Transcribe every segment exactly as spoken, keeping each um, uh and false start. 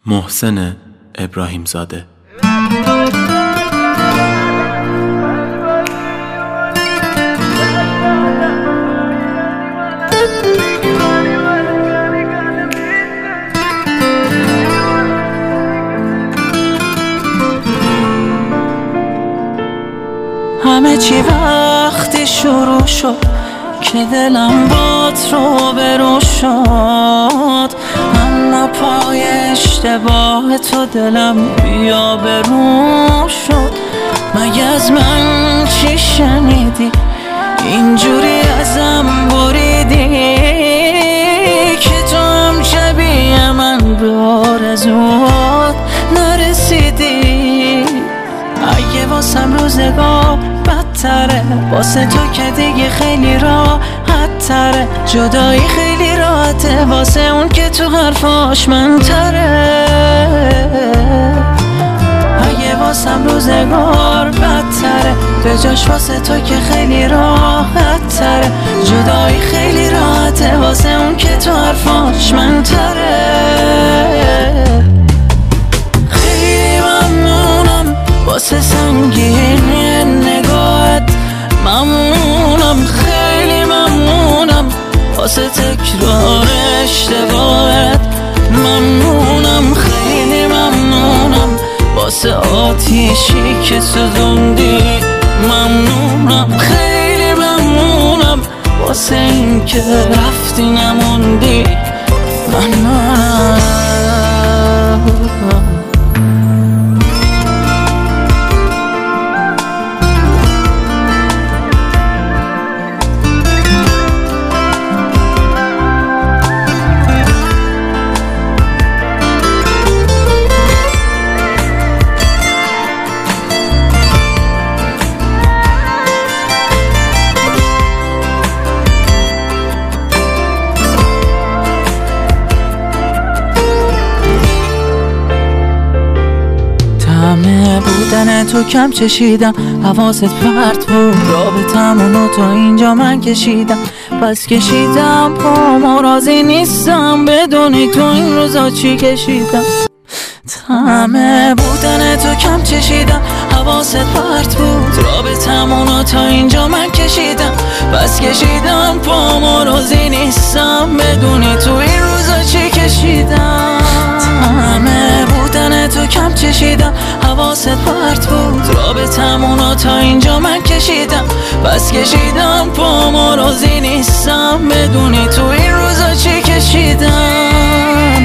محسن ابراهیم زاده. همه چی وقتی شروع شد که دلم بات رو برو شد، اما پای اشتباه تو دلم بیا برو شد. مگه از من چی شنیدی اینجوری ازم بریدی که تو هم شبیه من به آرزوات نرسیدی؟ اگه واسم روزگار بدتره، واسه تو که دیگه خیلی راحت تره، جدایی خیلی راحته واسه اون که تو حرفاش من تره. اگه واسم روزگار بدتره، به جاش واسه تو که خیلی راحت تره، جدایی خیلی راحته واسه اون که تو حرفاش من تره. واسه سنگینی نگاهت ممنونم، خیلی ممنونم، واسه تکرار اشتباهت ممنونم، خیلی ممنونم، واسه آتیشی که سوزوندی ممنونم، خیلی ممنونم، واسه این که رفتی نموندی ممنونم. همه بودن تو کم چشیدم، حواست پرت بود، رابطمونو تا اینجا من کشیدم، پس کشیدم پامو، راضی نیستم بدونی تو این روزا چی کشیدم. همه بودن تو کم چشیدم، حواست پرت بود، رابطمونو تا اینجا من کشیدم، پس کشیدم پامو، راضی نیستم بدونی تو این روزا چی کشیدم. همه بودن تو کم چشیدم، حواست پرت بود، رابطمونو تا اینجا من کشیدم، پس کشیدم پامو، راضی نیستم بدونی تو این روزا چی کشیدم.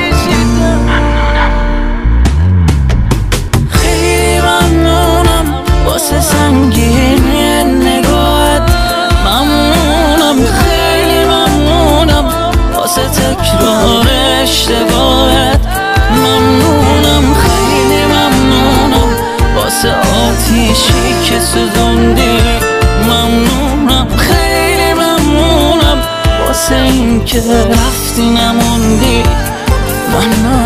خیلی ممنونم واسه سنگینی نگاهت ممنونم، خیلی ممنونم، واسه تکرار اشتباهت ممنونم، خیلی ممنونم، واسه آتیشی که سوزوندی ممنونم، خیلی ممنونم، واسه این که رفتی نموندی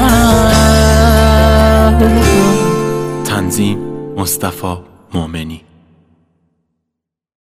ممنونم. تنظیم مصطفی مومنی.